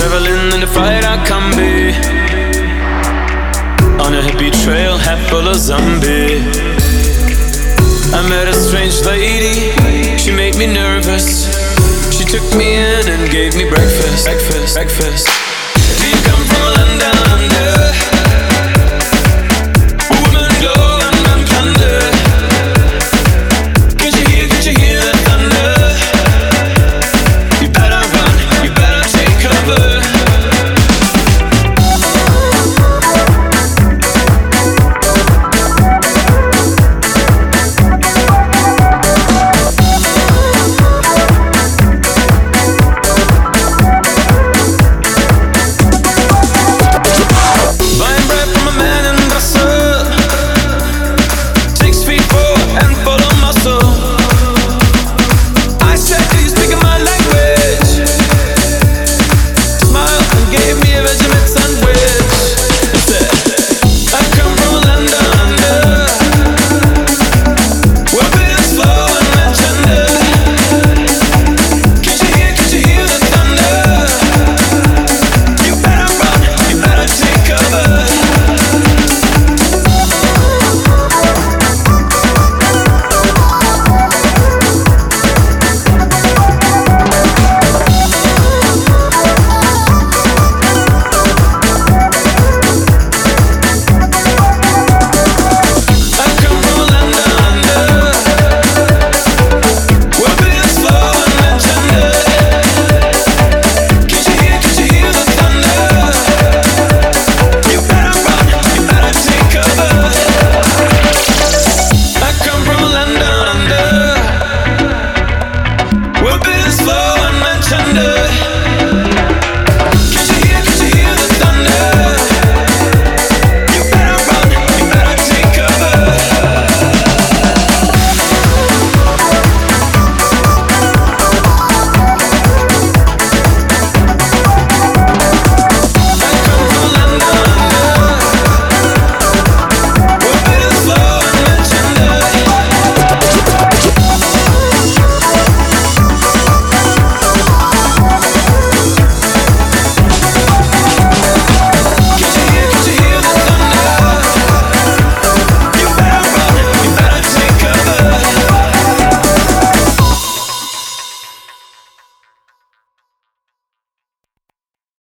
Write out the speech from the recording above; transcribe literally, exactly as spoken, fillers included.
traveling in the fight I can be. On a hippie trail, hat full of zombie. I met a strange lady, she made me nervous. She took me in and gave me breakfast, breakfast, breakfast.